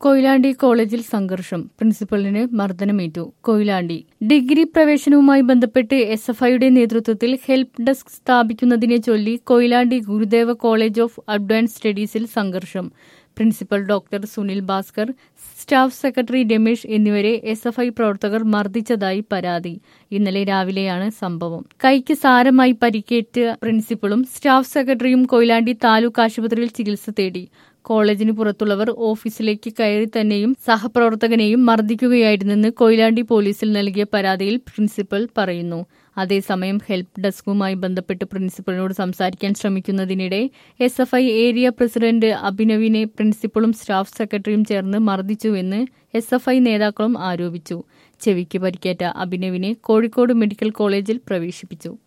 കൊയിലാണ്ടി കോളേജിൽ സംഘർഷം, പ്രിൻസിപ്പലിന് മർദ്ദനമേറ്റു. കൊയിലാണ്ടി ഡിഗ്രി പ്രവേശനവുമായി ബന്ധപ്പെട്ട് SFIയുടെ നേതൃത്വത്തിൽ ഹെൽപ്പ് ഡെസ്ക് സ്ഥാപിക്കുന്നതിനെ ചൊല്ലി Koyilandy Gurudeva college of advance സ്റ്റഡീസിൽ സംഘർഷം. Principal doctor Sunil Bhaskar, staff secretary Ramesh എന്നിവരെ SFI പ്രവർത്തകർ മർദ്ദിച്ചതായി പരാതി. ഇന്നലെ രാവിലെയാണ് സംഭവം. കൈക്ക് സാരമായി പരിക്കേറ്റ പ്രിൻസിപ്പലും സ്റ്റാഫ് സെക്രട്ടറിയും കൊയിലാണ്ടി താലൂക്ക് ആശുപത്രിയിൽ ചികിത്സ തേടി. കോളേജിന് പുറത്തുള്ളവർ ഓഫീസിലേക്ക് കയറി തന്നെയും സഹപ്രവർത്തകനെയും മർദ്ദിക്കുകയായിരുന്നെന്ന് കൊയിലാണ്ടി പോലീസിൽ നൽകിയ പരാതിയിൽ പ്രിൻസിപ്പൽ പറയുന്നു. അതേസമയം ഹെൽപ്പ് ഡെസ്കുമായി ബന്ധപ്പെട്ട് പ്രിൻസിപ്പലിനോട് സംസാരിക്കാൻ ശ്രമിക്കുന്നതിനിടെ SFI ഏരിയ പ്രസിഡന്റ് അഭിനവിനെ പ്രിൻസിപ്പലും സ്റ്റാഫ് സെക്രട്ടറിയും ചേർന്ന് മർദ്ദിച്ചുവെന്ന് SFI നേതാക്കളും ആരോപിച്ചു. ചെവിക്ക് പരിക്കേറ്റ അഭിനവിനെ കോഴിക്കോട് മെഡിക്കൽ കോളേജിൽ പ്രവേശിപ്പിച്ചു.